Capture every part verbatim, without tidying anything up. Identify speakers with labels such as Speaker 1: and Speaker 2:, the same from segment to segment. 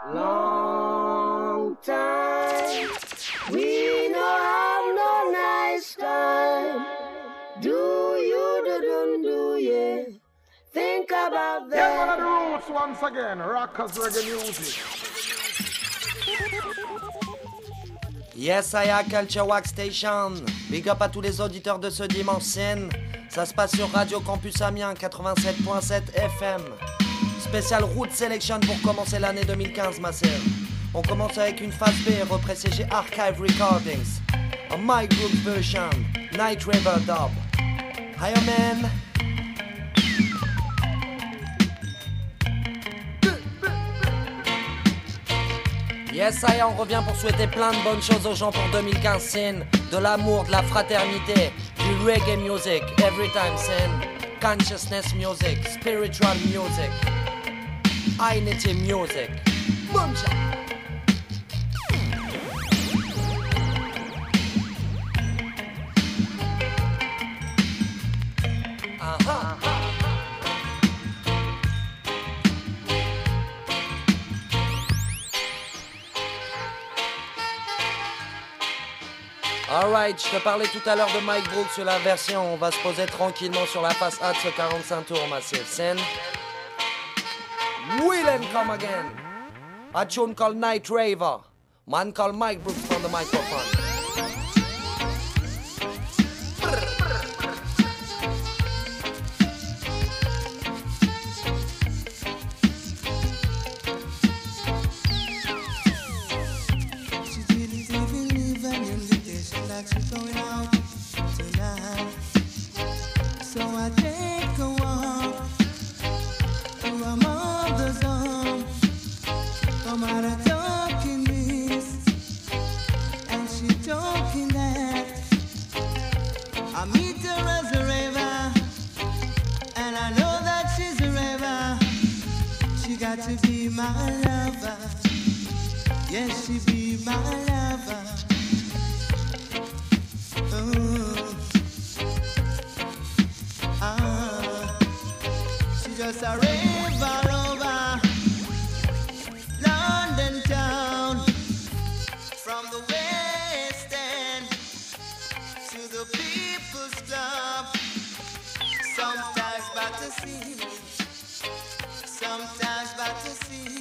Speaker 1: long time. We no have no nice time. Do you do do do yeah? Think about that.
Speaker 2: Yeah, one of the roots once again. Rockers reggae music.
Speaker 3: Yes, I am Culture Wax Station. Big up à tous les auditeurs de ce dimanche scène. Ça se passe sur Radio Campus Amiens quatre-vingt-sept point sept F M. Spécial Route Selection pour commencer l'année deux mille quinze, ma sœur. On commence avec une phase B repressée chez Archive Recordings. A Mike Brooks version, Night River Dub. Hiya man. Yes, ça y est, on revient pour souhaiter plein de bonnes choses aux gens pour deux mille quinze, scène. De l'amour, de la fraternité, du reggae music, every time, scène. Consciousness music, spiritual music, unity music. Boom shot. Uh-huh. Alright, je te parlais tout à l'heure de Mike Brooks sur la version. On va se poser tranquillement sur la face A de ce quarante-cinq tours, massive scène. Will and come again. A tune called Night Raver. Man called Mike Brooks from the microphone.
Speaker 4: She's going out tonight, so I take a walk through her mother's home. Come out of talking this, and she talking that. I meet her as a raver, and I know that she's a raver. She got to be my lover, yes, she be my lover. Just a river over London town, from the West End to the People's Club. Sometimes back to see, sometimes back to see.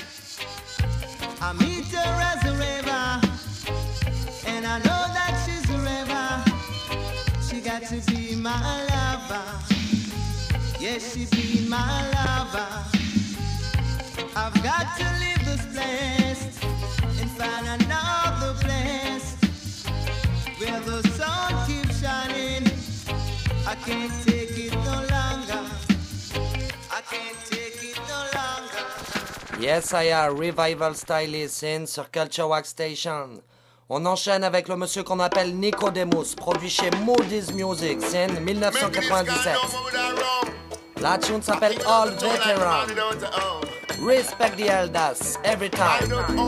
Speaker 4: I meet her as a river, and I know that she's a river. She got to be my lover. Yes, she be my lover. I've got to leave this place and find another place where the sun keeps shining. I can't take it no longer. I can't take it no longer.
Speaker 3: Yes, I am Revival Stylist in sur Culture Wax Station. On enchaîne avec le monsieur qu'on appelle Nicodemus, produit chez Moody's Music, scène dix-neuf cent quatre-vingt-dix-sept. La tune s'appelle All Veteran. Respect the elders every time.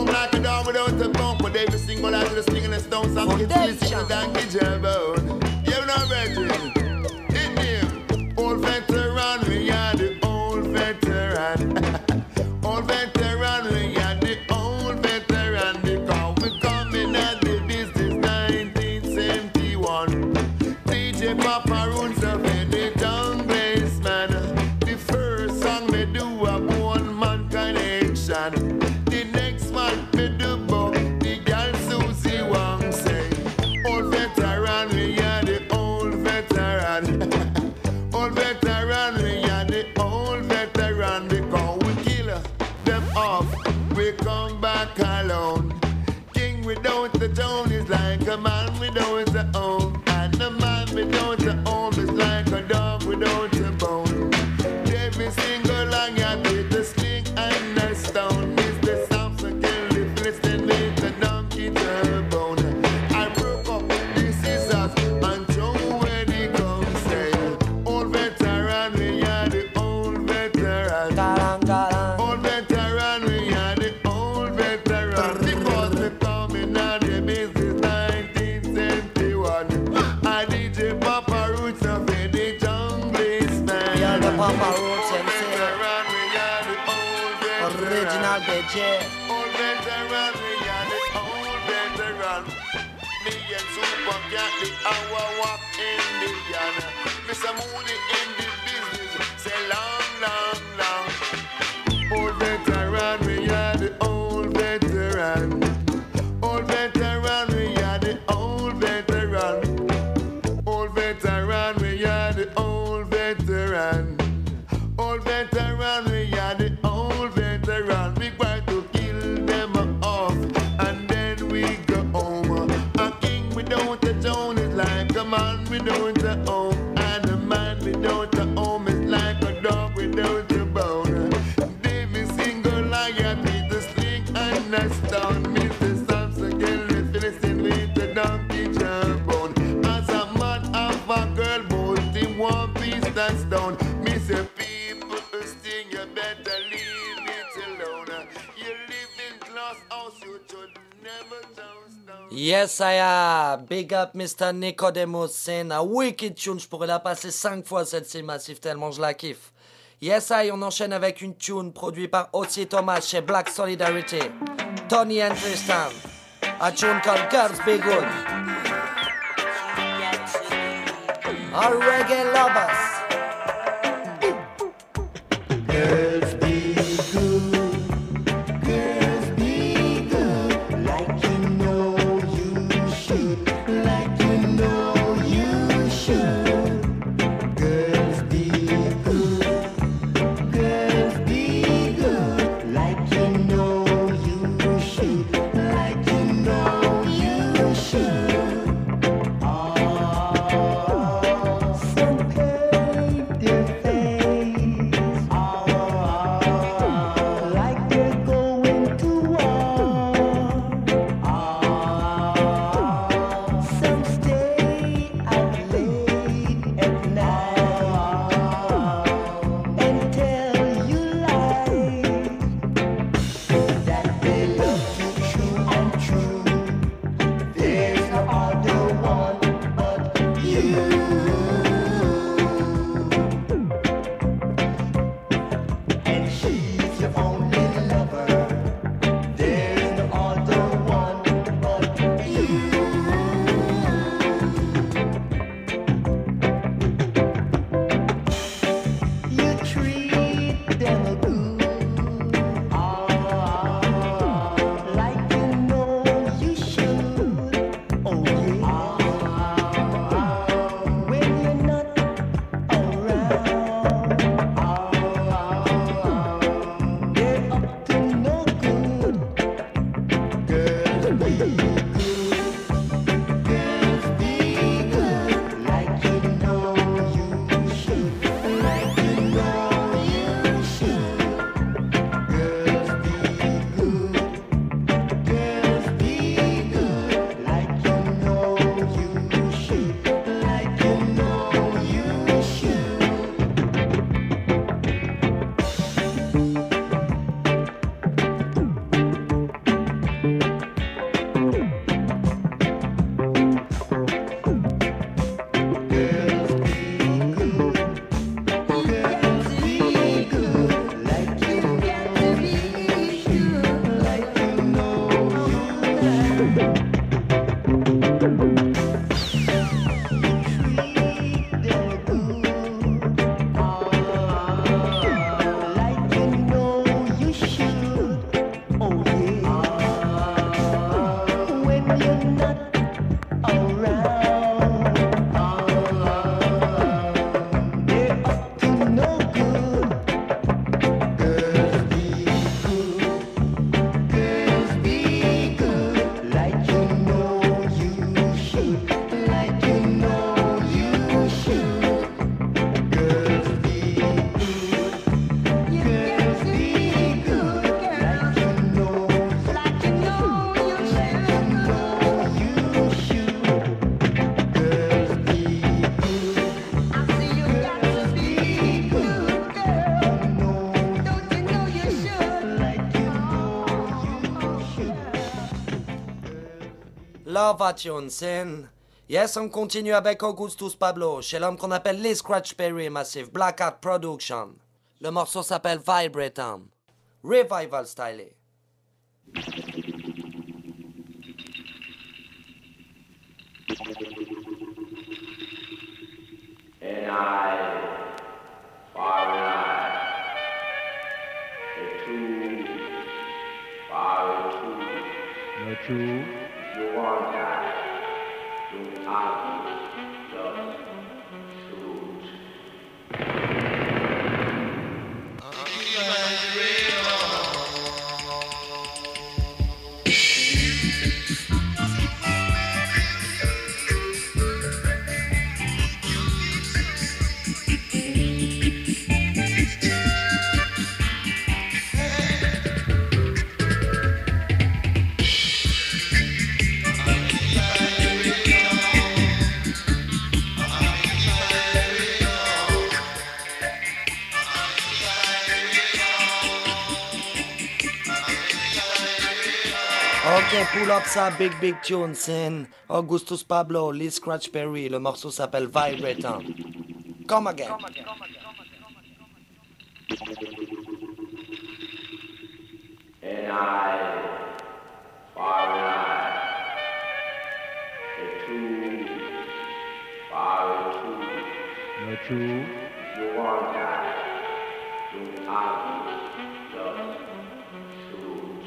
Speaker 5: Old veteran, we are the old veteran. Old veteran, we are the old veteran. Because we coming at the business nineteen seventy-one. D J Papa runs up in the tongue bass man. The first song me do a one man connection. The next one me do both the girl Susie Wong say. Old veteran, we are the old veteran. Old veteran, we are the old veteran. Because we kill them off, we come back alone. King without the throne is like a man without a home. And a man without a home is like a dog without a bone. Every single long you take the sling and the stone. Is the sound to kill the Philistine with the donkey to bone. I broke up the scissors and throw where the guns say. Old veteran, we are the old veteran. Old veteran, we are the old veteran. Because we coming out the business nineteen seventy-one. I D J Papa Roots of the jungle man.
Speaker 3: Yeah, the Papa Roots and say
Speaker 5: Veteran, we are the old veteran.
Speaker 3: Original D J.
Speaker 5: Me and Super Cat, the hour walk Indian. Mister Moody in the business, say long, long, long. Old veteran, we are the old veteran. Old veteran, we are the old veteran. Old veteran, we are the old veteran. Old veteran, we are the old veteran. We try to kill them off, and then we go home. A king without a throne is like a man without a home, and a man without a home is like a dog without a bone. David single lion with the sling and a stone. Mister Samson kill the Philistine with the donkey jawbone. As a man of a girl, both in one piece that's down. Mister People sting, you better leave it alone. You live in glass house, you should never toast down.
Speaker 3: Yes, I am. Big up mister Nicodemus Sin. A wicked tune. Je pourrais la passer cinq fois celle-ci, Massive, tellement je la kiffe. Yes, I. On enchaîne avec une tune produite par Otzi Thomas chez Black Solidarity. Tony and Tristan. A tune called Girls Be Good. Our reggae lovers.
Speaker 4: Girls be good, girls be good, like you know you should, like you know you should. Girls be good, girls be good, like you know you should, like you know you should. Oh, some paint their face. Like they're going to war. Some stay out late at night and tell you lies that they love you true and true. There's no other one but you. And she's your only lover. There's no other one but you. You treat them good, like you know you should. Oh yeah. When you're not around, they're up to no good. Girls be good, girls be good, like you know you should, like you know you should. Girls be good, girls be good, like you know you should, like you know you should. Girls be good, girls be good, like you know you should, like you know you should. Treat them good, like you know you should. Oh yeah. When you're not around, they're up to no good. Girls be good, girls be good, like you know you should, like you know you should. Girls be good, girls be good, like you know, like you know you should, like you know you should. Girls be good, I see you got to be good, girl. Don't you know you should, like you know you should.
Speaker 3: Love at tune, Sin. Yes, on continue avec Augustus Pablo, chez l'homme qu'on appelle Lee Scratch Perry, Massive, Black Art Production. Le morceau s'appelle Vibratum. Revival stylé. Ok, pull up ça, big big tune, c'est Augustus Pablo, Lee Scratch Perry, le morceau s'appelle Vibrator. Come again. Come again.
Speaker 1: And I, far and I, the two, far and two, the two, you want I, you argue, just shoot.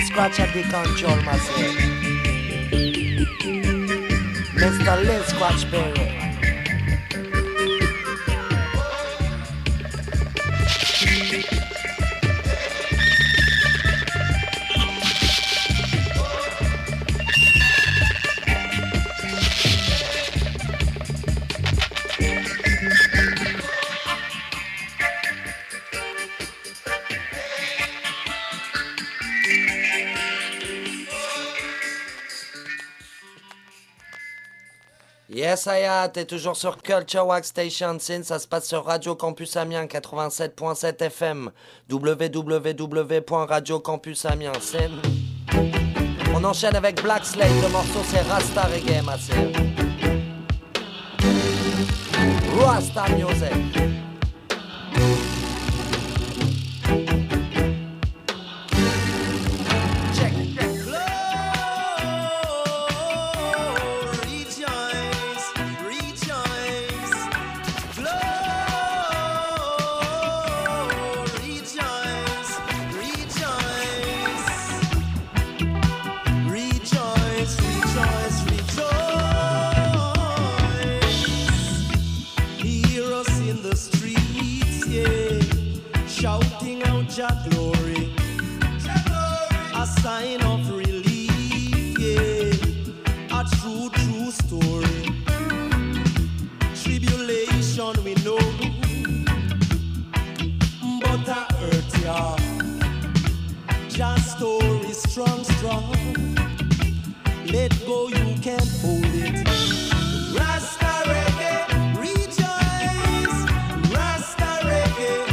Speaker 3: Lee Scratch at the control, myself. Mister Lee Scratch Perry. Yes, Aya, t'es toujours sur Culture Wax Station Sin, ça se passe sur Radio Campus Amiens quatre-vingt-sept point sept F M, w w w point radio campus amiens sin. On enchaîne avec Black Slate, le morceau c'est Rasta Reggae, ma sœur. Rasta Music.
Speaker 4: Jah glory, a sign of relief, yeah, a true, true story. Tribulation we know, but a hurt, yeah. Jah story strong, strong. Let go, you can't hold it. Rasta reggae, rejoice. Rasta reggae.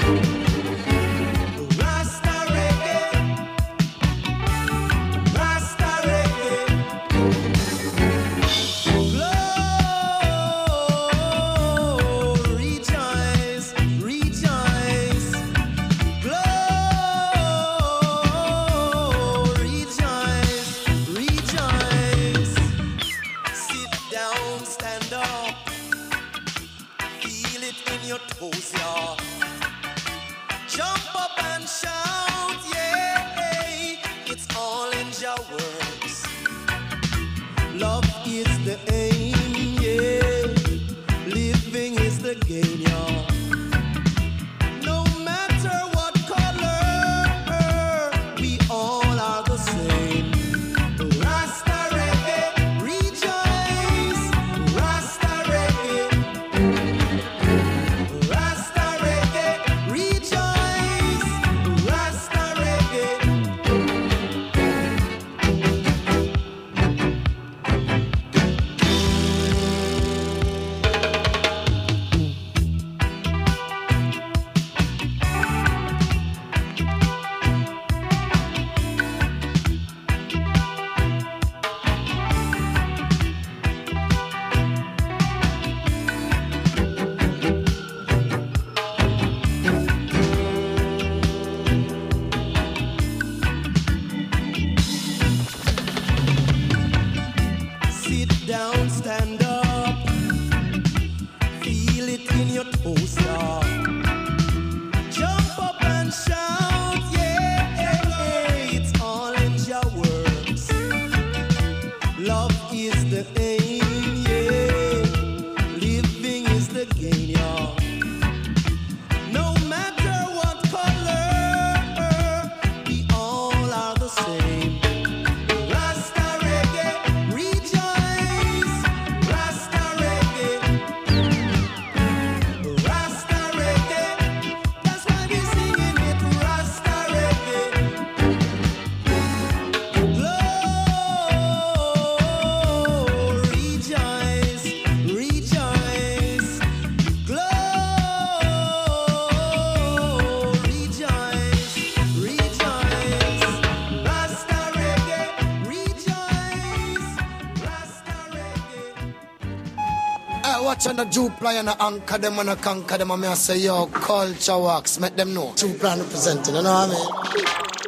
Speaker 6: watch on the Jupla and the anchor them and the conquer them and me I say, yo, Culture Wax, make them know. Jupla representing, you know what I mean?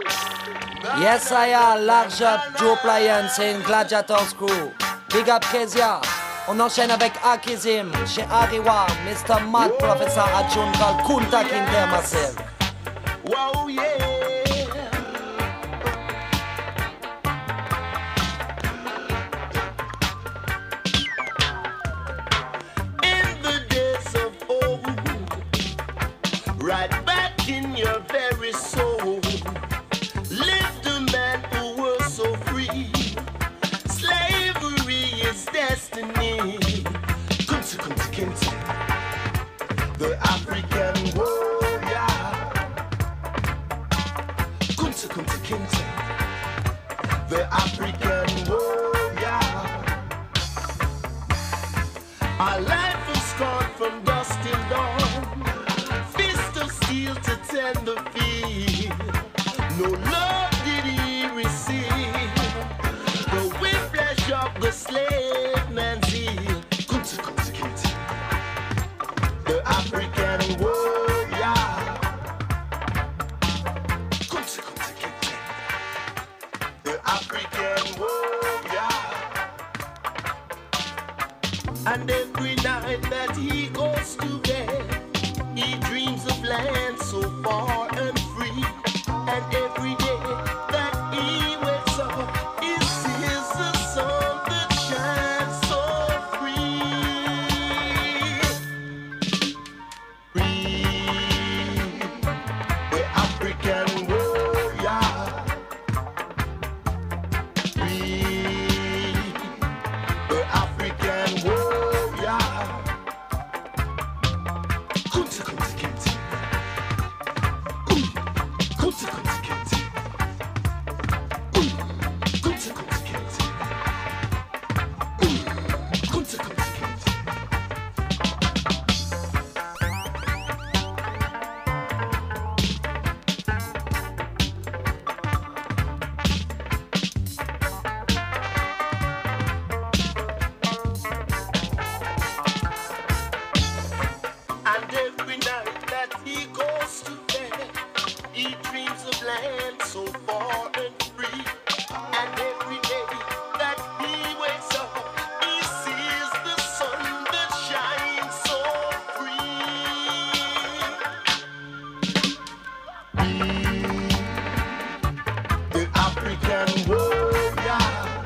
Speaker 3: Yes, I am. Large up, Jupla, c'est une Gladiators crew. Big up Kezia. On enchaîne avec Akizim, chez Ariwa, Mister Mad Professor Achun called Kunta Kinde Massive.
Speaker 5: Wow, yeah. right back in your very soul. Lived a man who was so free. Slavery is destiny. Kunta Kunta Kinte, the African warrior. Kunta Kunta Kinte, the African warrior. Our life was scarred from dusk till dawn. Fist of steel to tender feel. No love did he receive. The whiplash of the slave man's heel. Kunta Kunta Kinte, the African warrior. Kunta Kunta Kinte, the African warrior. And every night that he goes to bed, he dreams of land so far and free. And every day that he wakes up, he sees the sun that shines so free. Free, the African warrior. Free, the African warrior. Kunta Kunta Kinte. Kunta Kunta Kinte. Kunta Kunta Kinte. Kunta Kunta Kinte. And every night that he goes to bed, he dreams of land so far and free. And every day that he wakes up, he sees the sun that shines so free. The African warrior.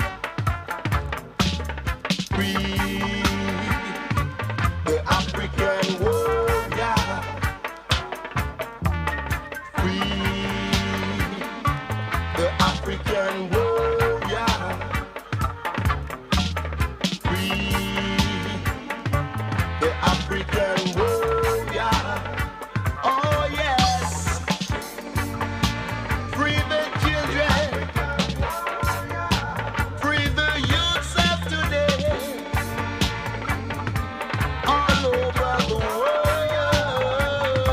Speaker 5: Free, the African warrior. Free, the African warrior. Free, the African warrior. Oh yes, free the children, free the youths of today, all over the world.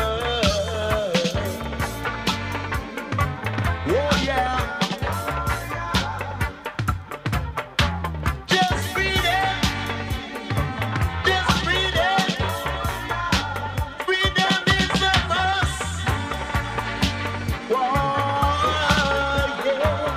Speaker 5: Oh yeah, just free them, just free them. Freedom is a must. Whoa, yeah.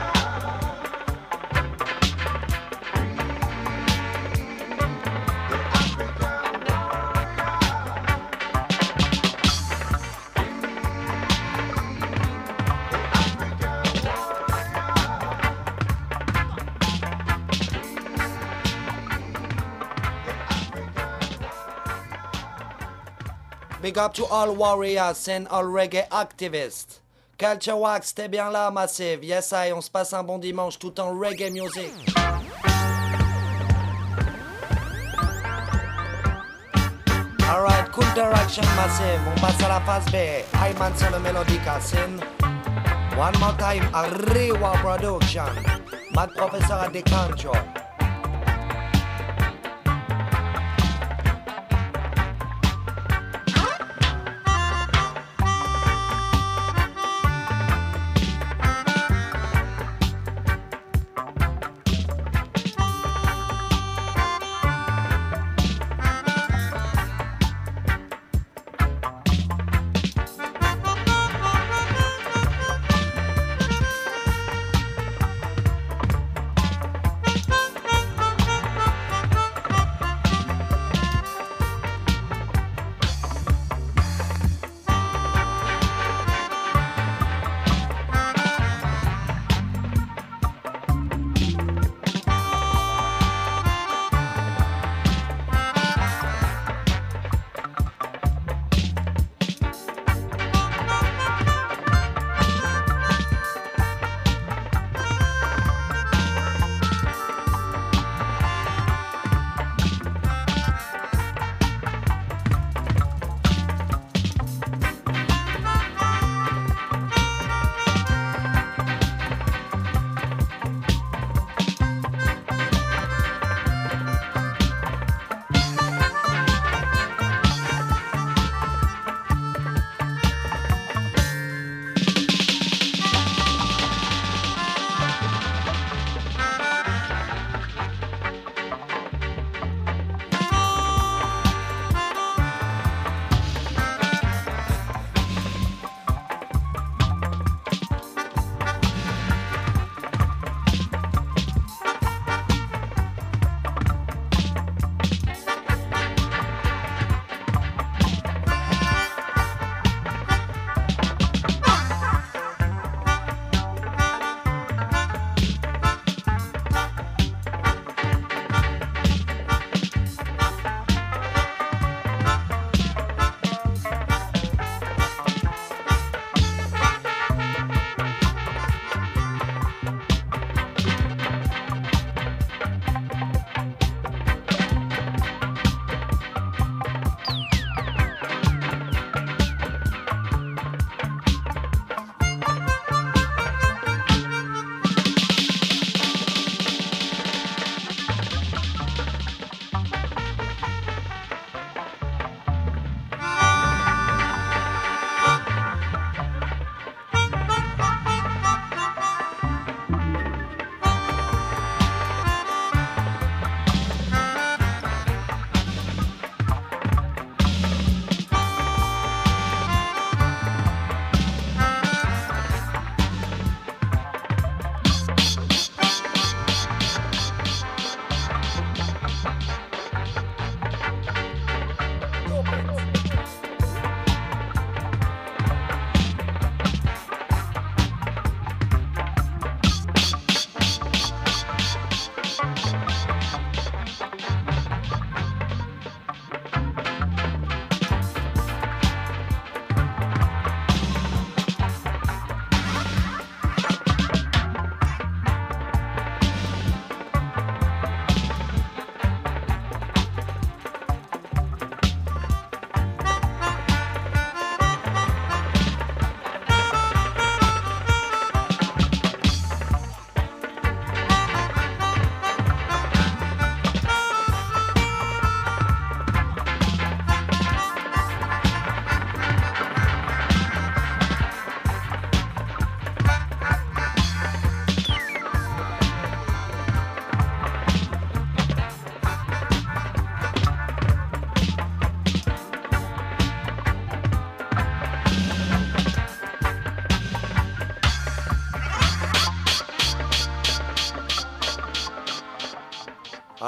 Speaker 3: Big up to all warriors and all reggae activists. Culture Wax, t'es bien là, Massive. Yes, I, on se passe un bon dimanche tout en reggae music. Alright, cool direction, Massive. On passe à la phase B. Ayman sur le mélodique Sin. One more time, Arriwa Production. Mad Professor at the control.
Speaker 5: Thank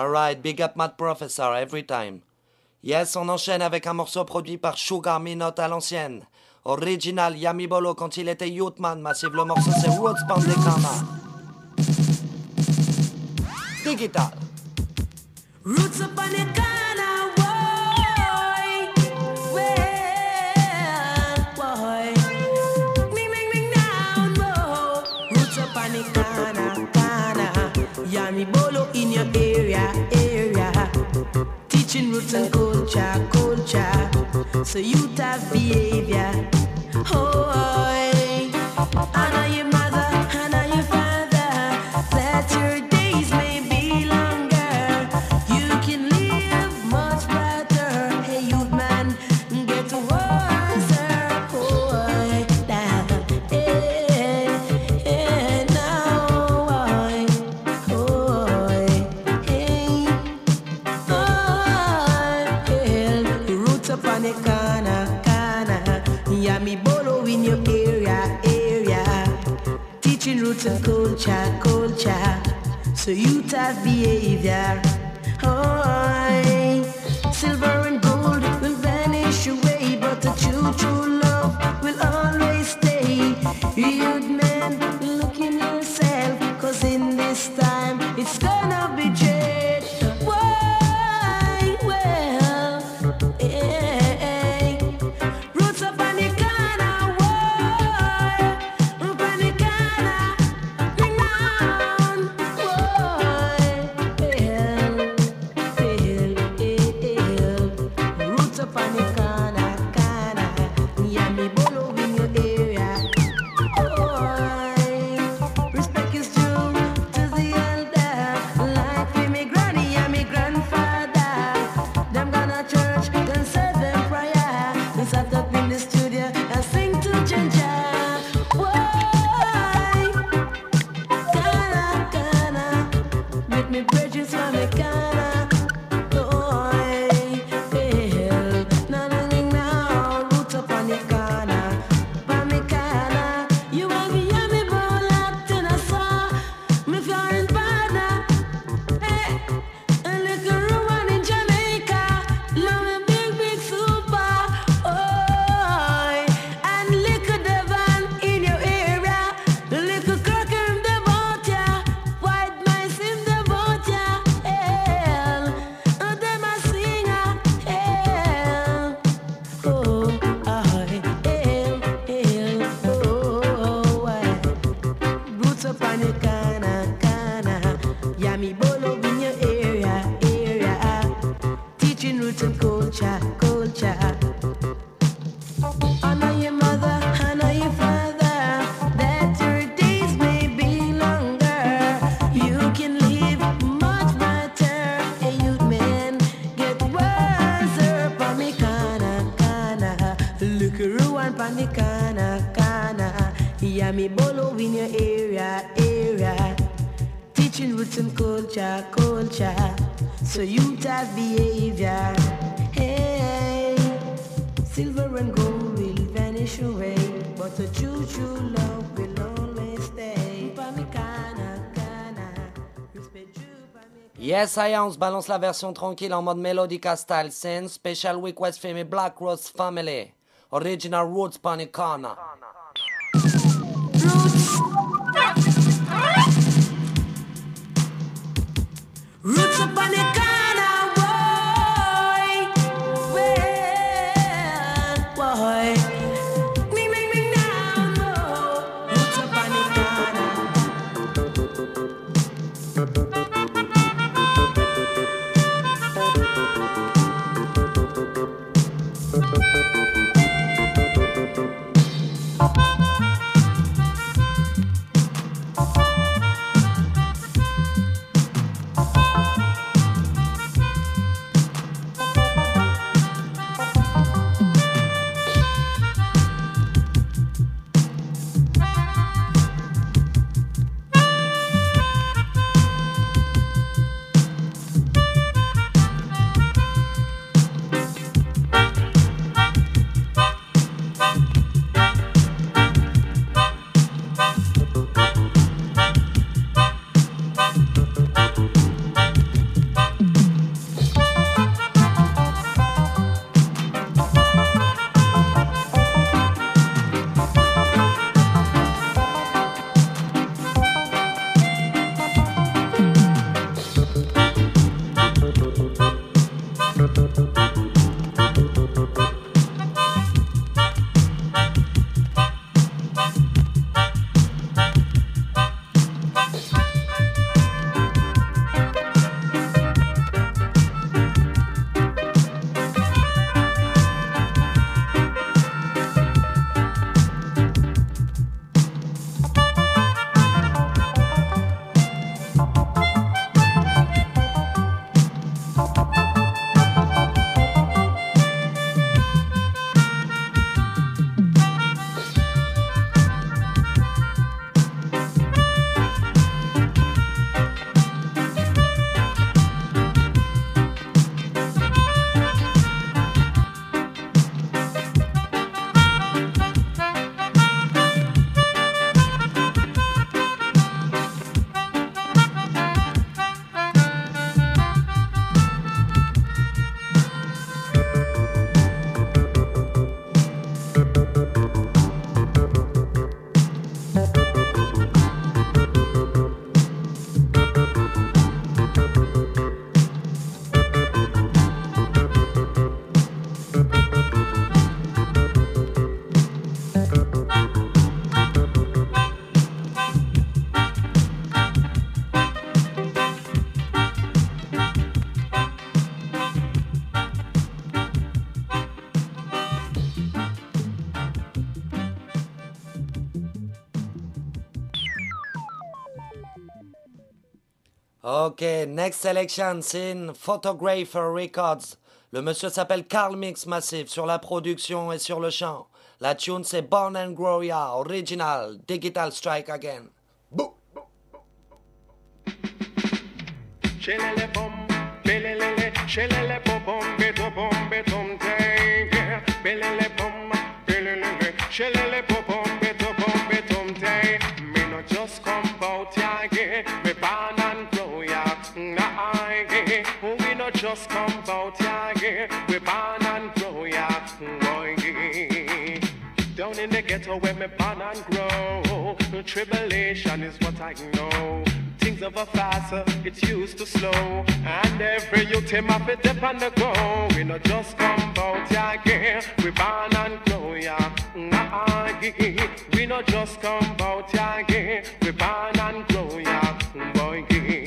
Speaker 3: Alright, big up Mad Professor, every time. Yes, on enchaîne avec un morceau produit par Sugar Minot à l'ancienne. Original Yami Bolo quand il était Youthman. Massive, le morceau c'est Roots Pandekana. Digital.
Speaker 7: Roots upon the corner, boy. Well, boy. Ming, ming, ming down, boy. Roots upon the corner, corner. Yami Bolo in your area, area. Teaching roots and culture, culture. So you have behavior. Oh, I know your mother, I know your father. That your days may be longer. You can live much better. Hey, youth man, get to wiser. Oh, I now, hey, hey, now, I, oh, hey, oh, hey, roots up on the corner, corner. Yami Bolo in your area, area. Teaching roots and culture, culture. So you have behavior. Oh, silver and gold will vanish away, but the true, true love will always stay. Youth man, look in yourself, cause in this time it's gonna be dread. Why? Well, yeah. Roots up on the corner, why? Up on the corner, ring down, why? Well, well, well. Roots up on the corner, corner. Yami Bolo in your area. Oh, respect is due to the elder. Like me, me granny and me grandfather. Them gonna church, then say them prayer. Then sat up in the studio and sing to Ginger. Why? Ghana, Ghana, with me bridges from me Ghana. Oh, hell, now, now, now, roots up on the corner. From me Ghana, you want me, yeah, me ball up till I saw me foreign partner. Hey, a little woman in Jamaica, love me big, big super. Oh, and little Devon in your area, little Kirker in the boat, yeah. White mice in the boat, yeah. Hell, and them a singer, hell. Oh, I, hell, hell, oh, I. Roots up on the corner, corner. Yami Bolo in your area, area. Teaching roots and culture, culture. Honor your mother, honor your father. That your days may be longer. You can live much better. Hey, youth man, get wiser. Pa me kana, kana. Look around pa me kana, kana. Yami Bolo in your area, area. Teaching roots and culture, culture. So you have behavior. Hey, silver and gold will vanish away, but the true, true love will always stay. Pa me kana, kana. Respect you, pa me.
Speaker 3: Yes, I on se balance la version tranquille en mode Melodica style scene. Special request for me Black Rose Family. Original Roots Panicana.
Speaker 7: Roots up on the corner, boy. Well, boy. Ming, ming, ming down, boy. Roots up on the corner.
Speaker 3: Ok, next selection, c'est une Photographer Records. Le monsieur s'appelle Carl Mix Massive sur la production et sur le chant. La tune c'est Born and Grow Ya, original, Digital Strike Again. Boo.
Speaker 8: Shelele bum, belelele, shelele bum, beto bum, betum tay, belele bum, belelele, shelele bum, beto bum, betum tay. Me no just come bout ya, me born and grow ya, nah, we no just come bout ya, we born and grow ya, boy. Down in the ghetto where me born and grow, tribulation is what I know. Things of a faster, it's used to slow. And every youth him up it up on the go. We not just come bout ya again. We born and grow ya. Nah, we not just come bout ya again. We born and grow ya. Boy,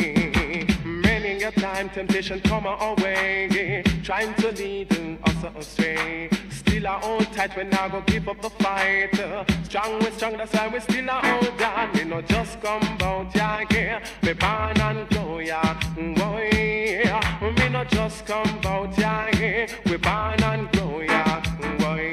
Speaker 8: many a time temptation come our way, trying to lead us astray. Still I hold tight, we now go give up the fight. Strong we strong, that's why we still a hold on. We not just come bout ya again. We born and grow ya, boy. We not just come bout ya again. We born and grow ya, boy.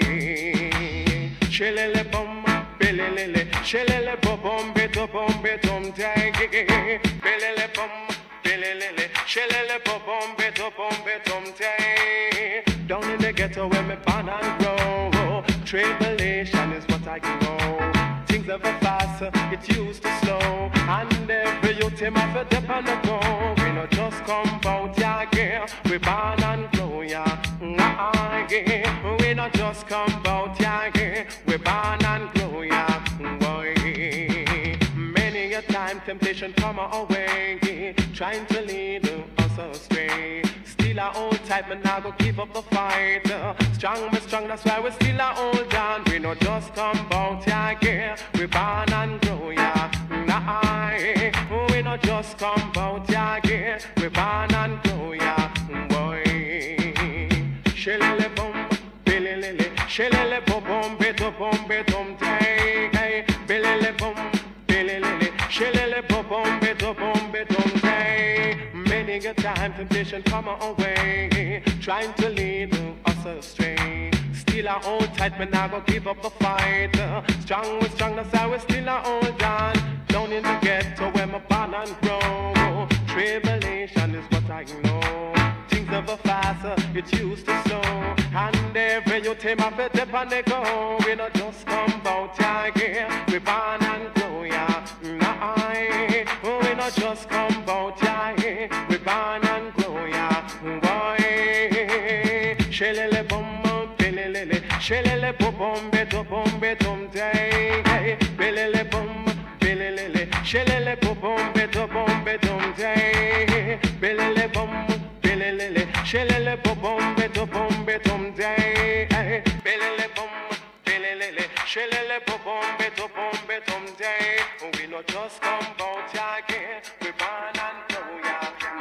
Speaker 8: Shelele bum, belelele, shelele bum, beto bum, betum tag, belele bum, belelele, shelele bum, beto bum, betum tag. Down in the ghetto where me born and grow, tribulation is what I know. Things ever faster, it's used to slow. And every youth him have a dip on the go. We not just come bout ya again. We born and grow ya, nah, again. We not just come bout ya again. We born and grow ya, boy. Many a time temptation come our way, trying to lead us astray. Still a hold tight, but now go give up the fight. Strong, but strong, that's why we still a hold on. We not just come bout ya again. We born and grow ya, nah. We not just come bout ya again. We born and grow ya, boy. Shelele bum, belelele, shelele bum, beto bum, betum tay, belele bum, belelele, shelele bum, beto bum, betum tay. Many a time temptation come our way, trying to lead us astray. Still I hold tight, but now go give up the fight. Strong we strong, that's how we still a hold on. Down in the ghetto where my born and grow, tribulation is what I know. Things never faster, it's used to slow. And every you take my fit up and they go. We not just come bout ya again. We born and grow ya, nah. We not just come bout ya again. We born and grow ya, boy. Shelele bum, belelele, shelele bum, beto bum, betum tay, belele bum, belelele, shelele bum, beto bum, betum tay, belele bum, belelele, shelele bum, beto bum, betum tay, belele bum, belelele, shelele bum, beto bum, betum tay. We not just come bout ya again. We born and grow ya.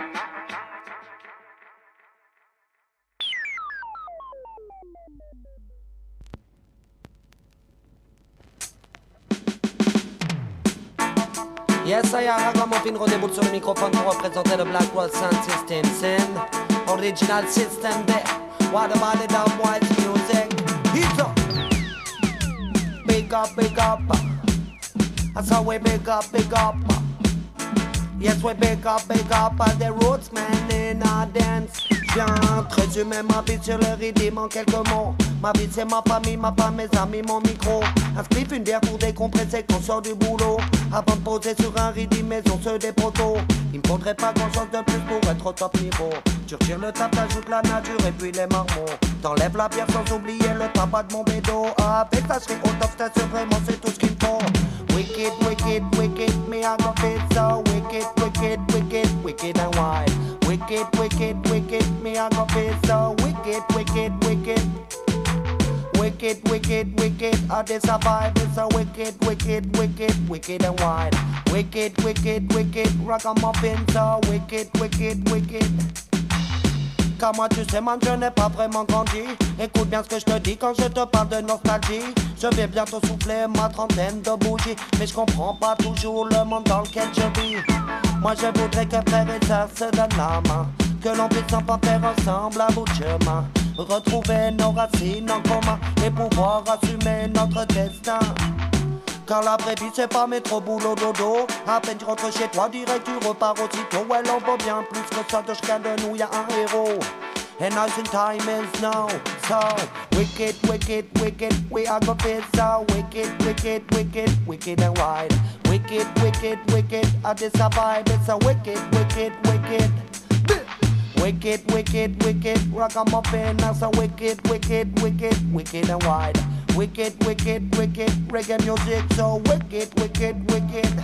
Speaker 3: Yes, I am Ragamuffin redéboule sur le microphone pour représenter le Black Rose Sound System. Sin, original system there. What about the dumb white music? Hit up. Big up, big up. That's how we big up, big up. Yes, we big up, big up. As the roots man in our dance. Viens résumer ma vie sur le rythme en quelques mots. Ma vie c'est ma famille, ma femme, mes amis, mon micro. Un spliff, une bière pour décompresser quand on sort du boulot. Avant de poser sur un rythme, maison ceux des poteaux. Il me faudrait pas grand chose de plus pour être au top niveau. Tu retires le tape, t'ajoutes la nature et puis les marmots. T'enlèves la bière sans oublier le tabac de mon bédo. Avec ça serait au top, t'assure vraiment c'est tout ce qu'il me faut. Wicked, wicked, wicked, me I gon' feel so wicked, wicked, wicked, wicked and wild. Wicked, wicked, wicked, me I gon' feel so wicked, wicked, wicked. Wicked, wicked, wicked, I dey survive. It's so wicked, wicked, wicked, wicked and wild. Wicked, wicked, wicked, ragamuffin so wicked, wicked, wicked. Car moi tu sais man je n'ai pas vraiment grandi. Écoute bien ce que je te dis quand je te parle de nostalgie. Je vais bientôt souffler ma trentaine de bougies, mais je comprends pas toujours le monde dans lequel je vis. Moi je voudrais que frère et sœurs se donnent la main, que l'on puisse enfin faire ensemble à bout de chemin, retrouver nos racines en commun et pouvoir assumer notre destin. Car la vraie vie c'est pas métro boulot dodo. À peine tu rentres chez toi direct tu repars aussitôt. Ouais l'on vaut bien plus que ça, de chacun de nous y'a un héros. And I think time is now. So wicked, wicked, wicked, we are gonna feel so wicked, wicked, wicked, wicked and wide. Wicked, wicked, wicked, I just a vibe. It's a wicked, wicked, wicked. Wicked, wicked, wicked, ragamuffin. That's a wicked, wicked, wicked, wicked and wide. Wicked, wicked, wicked, reggae music. So wicked, wicked, wicked.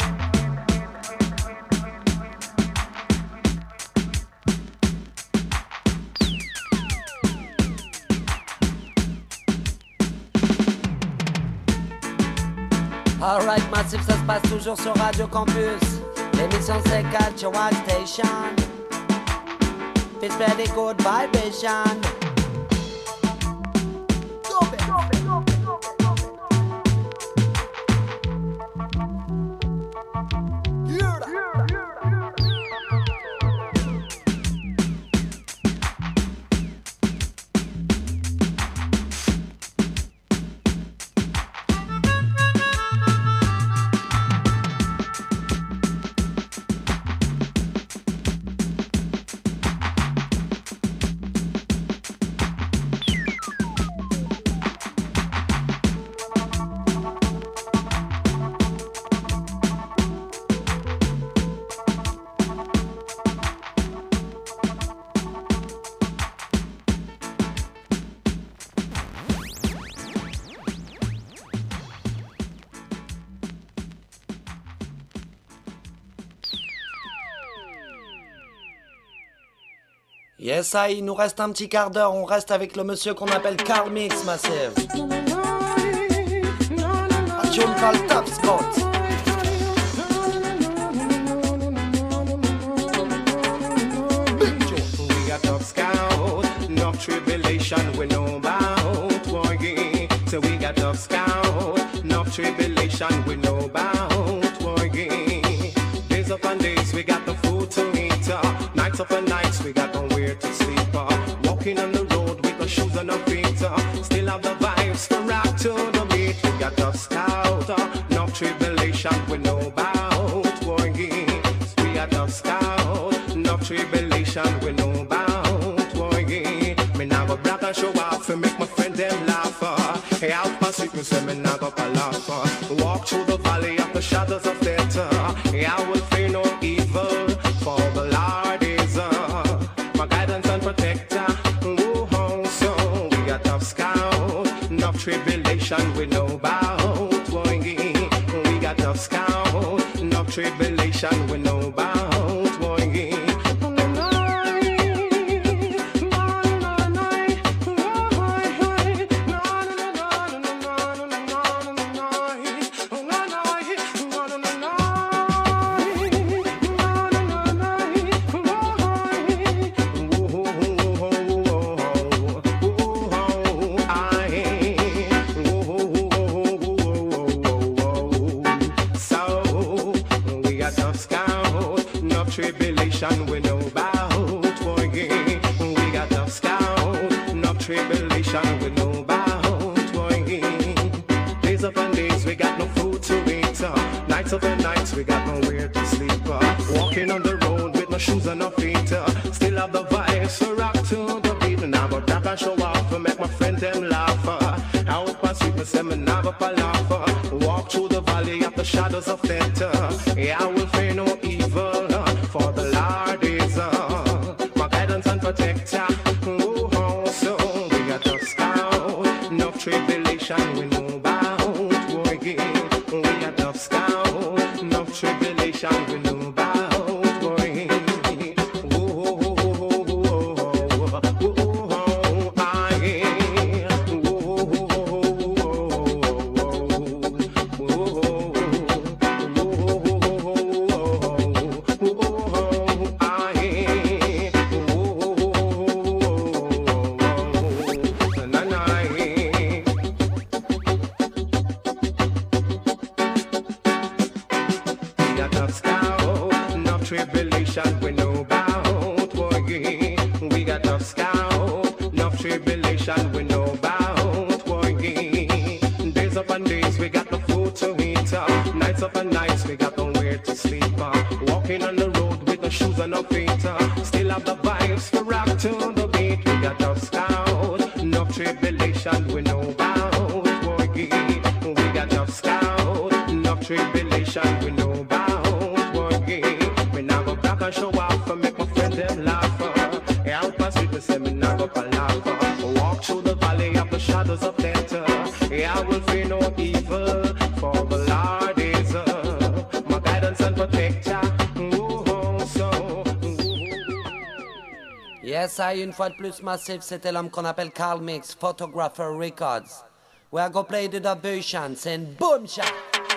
Speaker 9: Alright Massif, ça se passe toujours sur Radio Campus. L'émission c'est Culture Rock Station. It's very good vibration.
Speaker 3: Yes, ça, il nous reste un petit quart d'heure. On reste avec le monsieur qu'on appelle Carl Mix, Massive. A tune called Top Scott.
Speaker 8: We got Top Scout, no tribulation we know about working. So we got Top Scout, no tribulation we know about working. Days upon days we got the food to eat, uh, nights upon nights we got nowhere to sleep. Uh, walking on the road with the shoes on our feet, uh, still have the vibes to rock to the beat. We got Top Scout, uh, no tribulation we know about working. We got Top Scout, no tribulation we know about working. Me now go black and show off and make my friend them laugh. Uh, hey, out past it, me say me now go laugh. Uh, walk through the valley of the shadows of death. Uh, hey, I will fear no evil, for the Lord is uh, my guidance and protector. Whoa, so we got Top Scout, no tribulation we know about working. We got Top Scout, no tribulation we know about working. Tribulation we know about working. We got Top Scout, no tribulation we know about working. Days upon days we got no food to eat, uh, nights upon nights we got nowhere to sleep. Uh, walking on the road with no shoes on our feet, uh, still have the vibes to rock to the beat. And I go back and show off and make my friend them laugh. Uh, I hope I see me say me now go laugh. Uh, walk through the valley of the shadows of death. Uh, yeah, I will fear no evil. Uh, For the Lord is uh, my guidance and protector. Oh, so we got Top Scout, no tribulation we know about working. We got Top Scout, no tribulation we know about working. Oh, oh, oh, oh, oh, oh, I oh, oh, to the beat, we got to scout. No tribulation, we know about. Boy, we got to scout. No tribulation, we know about. Boy, we now go back and show off and make my friend them laugh. Yeah, I'll pass people say me now go palaver. Walk through the valley of the shadows of death. Yeah, I will fear no evil, for the Lord is uh, my guidance and protector. Ooh, so,
Speaker 3: Yes, I, une fois de plus massif, c'était l'homme qu'on appelle Carl Mix, Photographer Records. We're gonna play the dubation, and boom shot.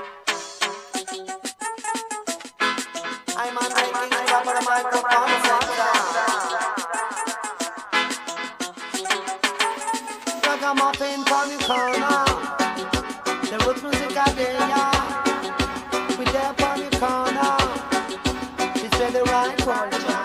Speaker 3: I'm on making it up on the microphone center. Ragamuffin from the corner. The roots music out there, yeah. We there from the corner. It's where the right culture.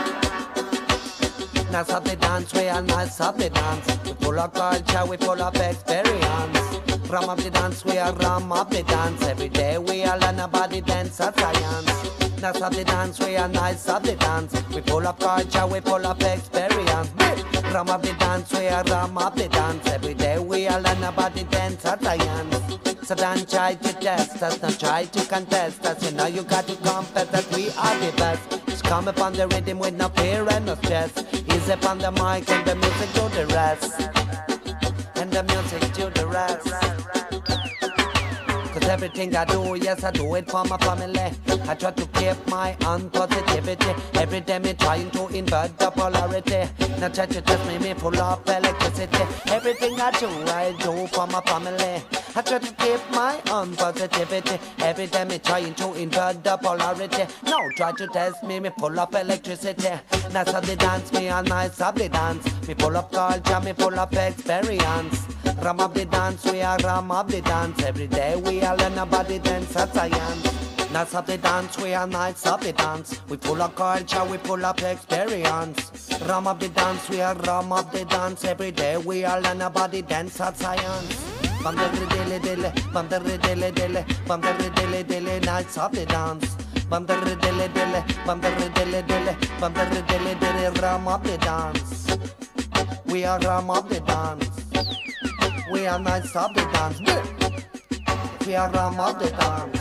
Speaker 3: Nice up the dance, we are nice up the dance. We full of culture, we full of experience. Ram up the dance, we are ram up the dance. Every day we are learn about the dance of science. Nice up the dance, we are nice up the dance. We full of culture, we full of experience. Ram up the dance, we are ram up the dance. Every day we are learn about the dance of science. So don't try to test us, don't try to contest us. You know you got to confess that we are the best. Just come upon the rhythm with no fear and no stress. Easy upon the mic and the music to the rest. And the music to the rest. Cause everything I do, yes I do it for my family. I try to keep my own positivity. Every day me trying to invert the polarity. Now try to test me, me full of electricity. Everything I do, I do for my family. I try to keep my own positivity. Every day me trying to invert the polarity. Now try to test me, me full of electricity. Nice of the dance, me a nice of the dance. Me full of culture, me full of experience. Ram of the dance, we are ram of the dance. Every day we are learn about the dance of science. Nice of the dance, we are nice of the dance. We full of culture, we full of experience. Ram of the dance, we are ram of the dance. Every day we are learn about the dance of science. Bam the dilly dilly, bam the dilly dilly, bam the dilly dilly, nice of the dance. Bam the dilly dilly, bam the dilly dilly, bam the dilly dilly, ram of the dance. We are ram of the dance. We are nice of the dance. We are ram of the dance.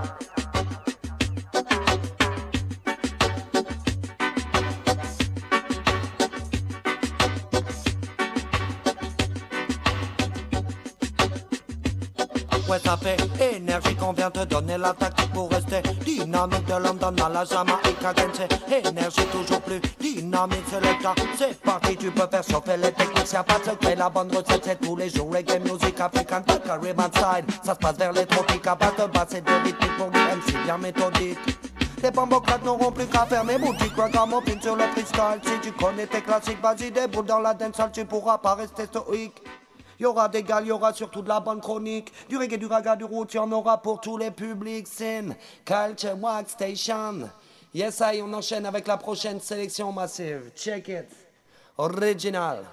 Speaker 3: Ouais, ça fait énergie qu'on vient te donner la tactique pour rester dynamique de l'homme dans la Jamaïque à Gensé. Énergie toujours plus dynamique, c'est le cas. C'est parti, tu peux faire chauffer les techniques, y'a pas de secret. La bonne recette, c'est tous les jours reggae music africaine, the Caribbean side. Ça se passe vers les tropiques, à base de basse et de rythmique pour du M C bien méthodique. Les bambocrates n'auront plus qu'à faire mes boutiques. Ragamuffin sur le freestyle. Si tu connais tes classiques, vas-y déboule dans la dancehall, tu pourras pas rester stoïque. Il y aura des gars, il y aura surtout de la bonne chronique. Du reggae, du raga, du route, il y en aura pour tous les publics. Sin, Culture Wax Station. Yes, I, on enchaîne avec la prochaine sélection massive. Check it. Original.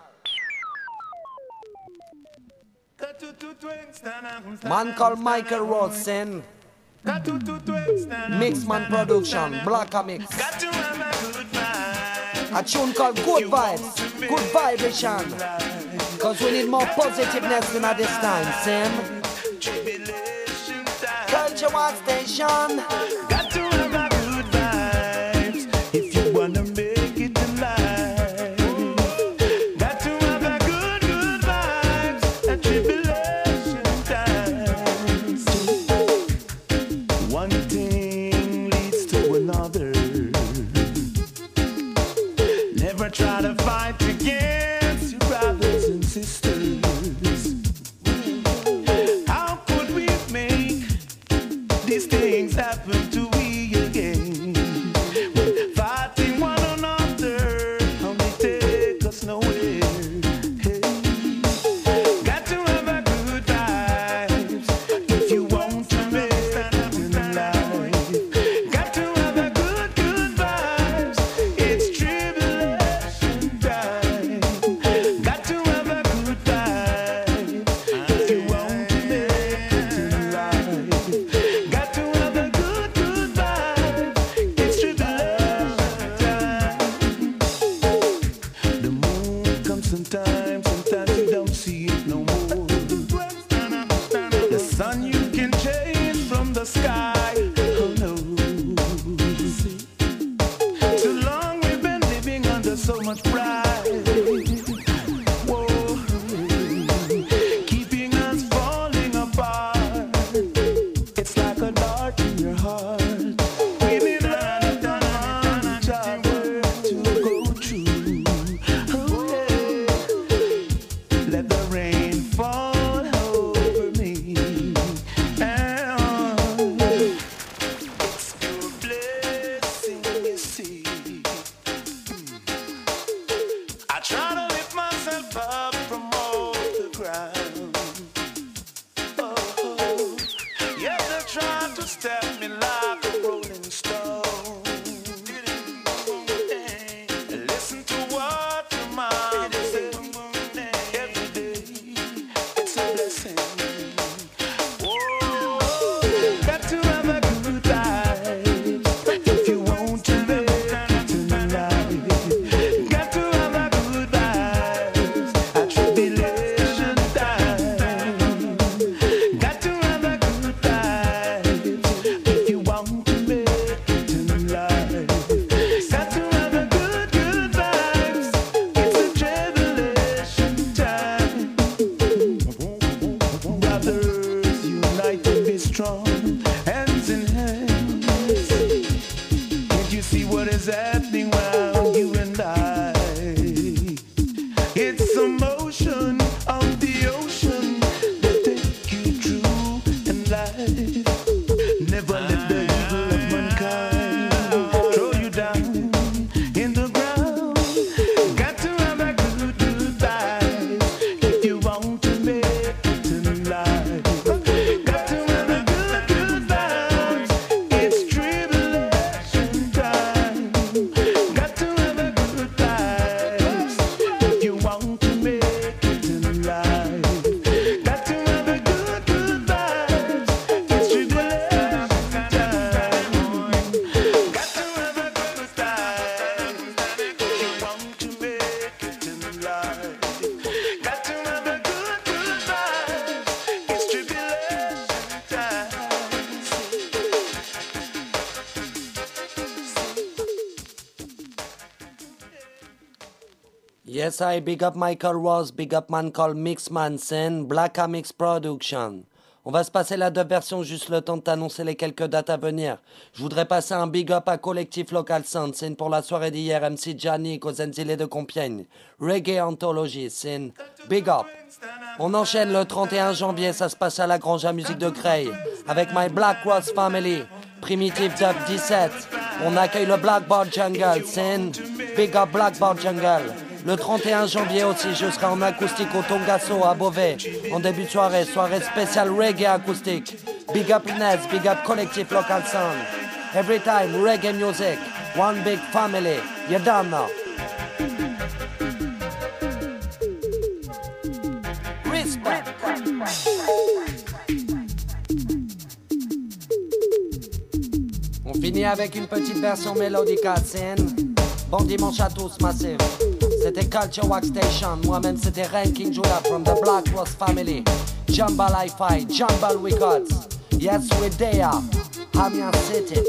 Speaker 3: Man called Michael Ross, Sin. Mixman Production, Blacka Mix. A tune called Good Vibes, Good Vibration. Cause we need more positiveness than at this time, Sam. Culture One Station.
Speaker 4: Got to have a good vibes if you wanna make it alive. Got to have a good, good vibes at tribulation times. One thing leads to another. Never try to fight against your brothers and sisters. How could we make these things happen to
Speaker 10: sky. Oh no. Too long we've been living under so much pride.
Speaker 3: Yes, I big up Michael Ross, big up man called Mixman Sin, Black Mix Production. On va se passer la deux versions, juste le temps de t'annoncer les quelques dates à venir. Je voudrais passer un big up à Collectif Local Sound, Sin pour la soirée d'hier, M C Janik aux Enzilés de Compiègne. Reggae Anthology, Sin, big up. On enchaîne le trente et un janvier, ça se passe à la Grange à Musique de Creil, avec My Black Ross Family, Primitive Dub dix-sept. On accueille le Blackboard Jungle, Sin, big up Blackboard Jungle. Le trente et un janvier aussi, je serai en acoustique au Tongasso à Beauvais. En début de soirée, soirée spéciale reggae acoustique. Big up Inez, big up Collectif Local Sound. Every time reggae music, one big family. You done now. Respect. On finit avec une petite version mélodique à scène. Bon dimanche à tous, massif. C'était Culture Wax Station, moi-même c'était Ranking Judah from the Black Ross family. Jambal Hi-Fi, Jambal Records. Yes, we're there. Amiens City.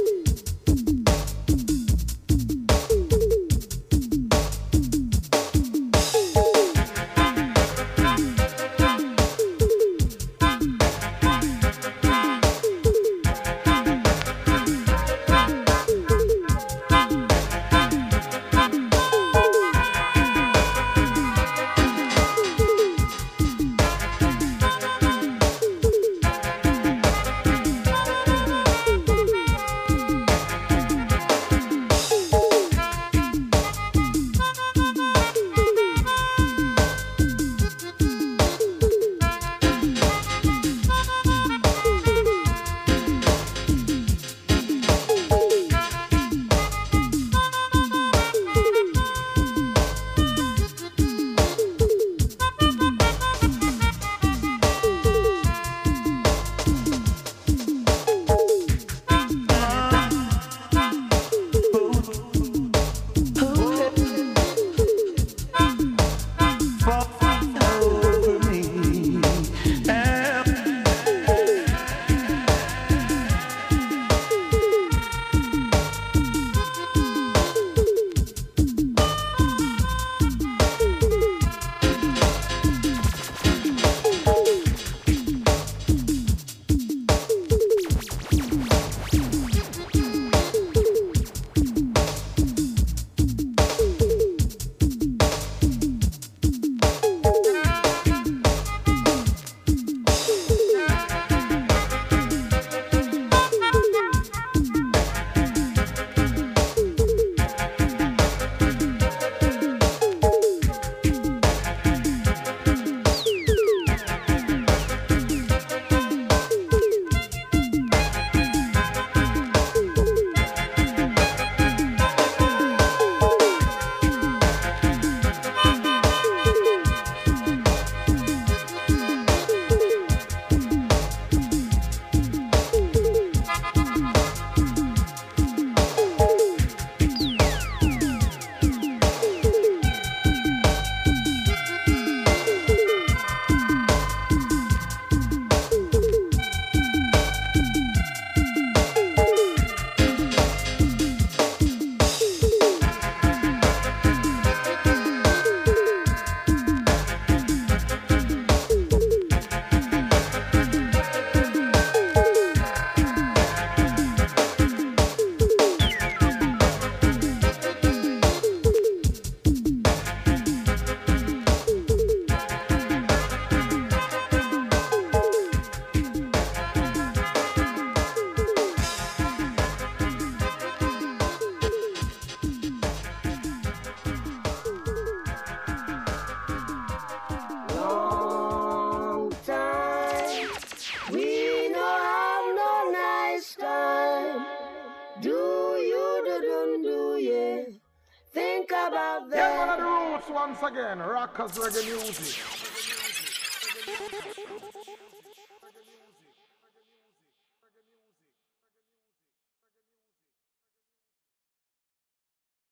Speaker 2: Get one of the roots once again. Rockers reggae music.